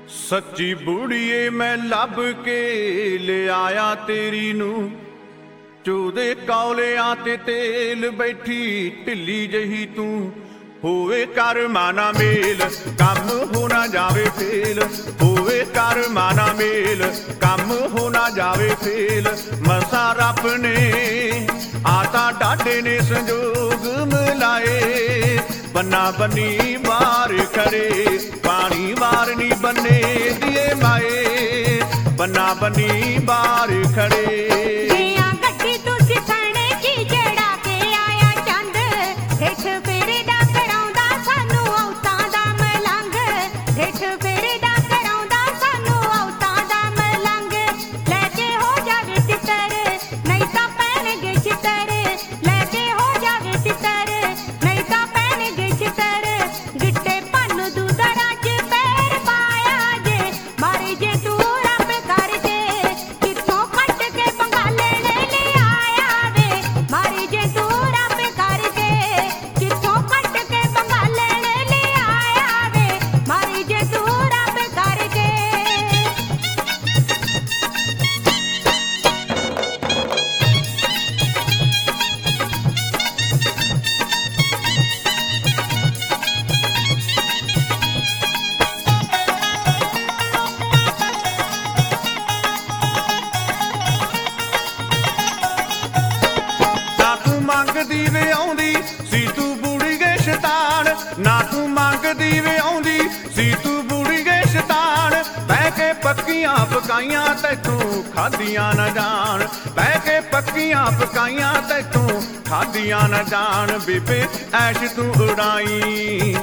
सच्ची बूढ़ीए मैं लब के ले आया तेरी नू चौदे कौलियां ते तेल बैठी ढिली जही तू होवे कर माना मेल कम हो ना जावे फेल होवे कर माना मेल कम हो ना जावे फेल मसा रब ने आता डाडे ने संजोग मिलाए बन्ना बन्नी वार खड़े पानी वार नी बन्ने दिए माए बन्ना बन्नी वार खड़े ਮੰਗਦੀ ਵੇ ਆਉਂਦੀ ਸੀ ਤੂੰ ਬੁੜੀ ਗੇ ਸ਼ੈਤਾਨ ਨਾ ਤੂੰ ਮੰਗਦੀ ਵੇ ਆਉਂਦੀ ਸੀ ਤੂੰ ਬੁੜੀ ਗੇ ਸ਼ੈਤਾਨ ਬਹਿ ਕੇ ਪੱਕੀਆਂ ਪਕਾਈਆਂ ਤੈਥੋਂ ਖਾਧੀਆਂ ਨਾ ਜਾਣ ਬਹਿ ਕੇ ਪੱਕੀਆਂ ਪਕਾਈਆਂ ਤੈਥੋਂ ਖਾਧੀਆਂ ਨਾ ਜਾਣ ਬੇਬੇ ਐਸ਼ ਤੂੰ ਉਡਾਈ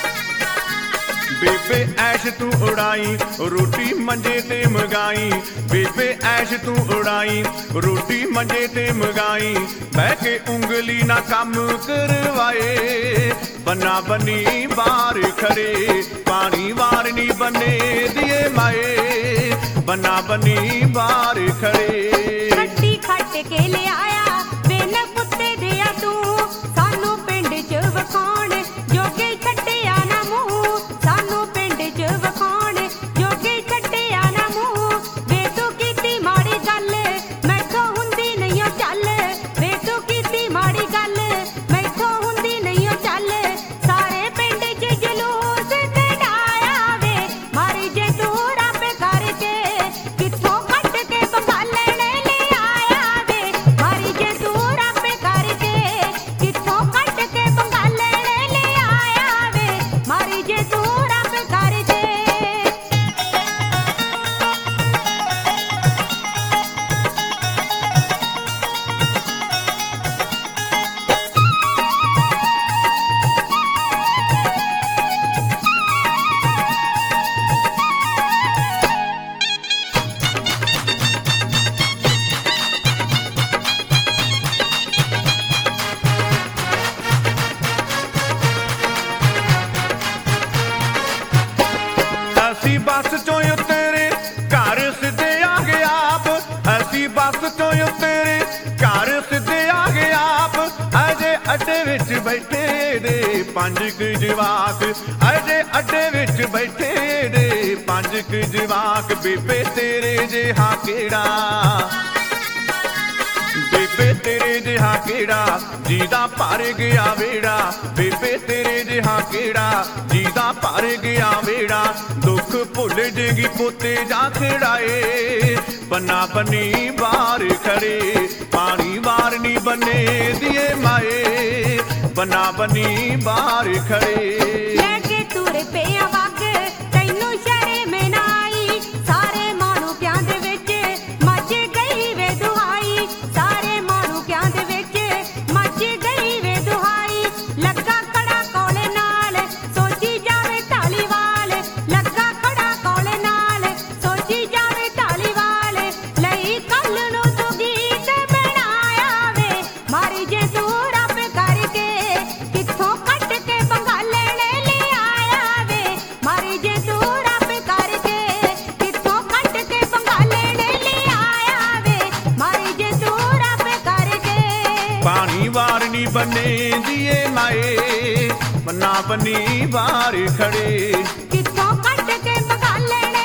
बेबे ऐश तू उड़ाई रोटी मंजे ते मंगाई बेबे ऐश तू उड़ाई रोटी मंजे ते मंगाई बह के उंगली ना कम करवाए बन्ना बन्नी बार खड़े पानी वार नी बन्ने दिए माए बन्ना बन्नी बार खड़े खट्टी खट के ले आया बिन पुत्ते दिया तू सानू पिंड च वखाण जोगे छड्डिया ना मूंह बस चों उतरे घर सिद्धे आ गए आप असी बस चों उतरे घर सिद्धे आ गए आप अजे अड्डे विच बैठे दे पंज क जवाक अजे अड्डे विच बैठे दे पंज क जवाक बेबे तेरे जिहा केड़ा बेबे तेरे जिहा केड़ा जीदा भर गया वेड़ा बेबे तेरे जिहा केड़ा जीदा भर गया वेड़ा दुख भुल जेगी पोते जा खड़ाए बन्ना बन्नी बार खड़े पानी वार नी बन्ने दिए माए बन्ना बन्नी बार खड़े लेके तुर पे वग तैनू शर्म ना आई सारे मानू प्यां दे विच मच गई वे दुहाई सारे मानू प्यां दे विच मच गई वे दुहाई लगा खड़ा कोले नाल सोची जावे ढालीवाल लगा खड़ा कोले नाल सोची जावे ढालीवाल लई कल नू तू गीत बनाया वे मारी जे तू रब करके किथों कट के बंगाले ले आया वे मारी जे तू रब करके किथों कट के बंगाले ले आया वे मारी जे तू रब करके पानी वार नी बन्ने दिए माए बन्ना बन्नी बार खड़े किथों कट के बंगाले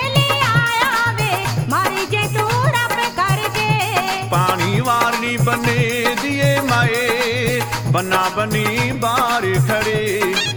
ਬਣੀ ਬਾਹਰ ਖੜੇ।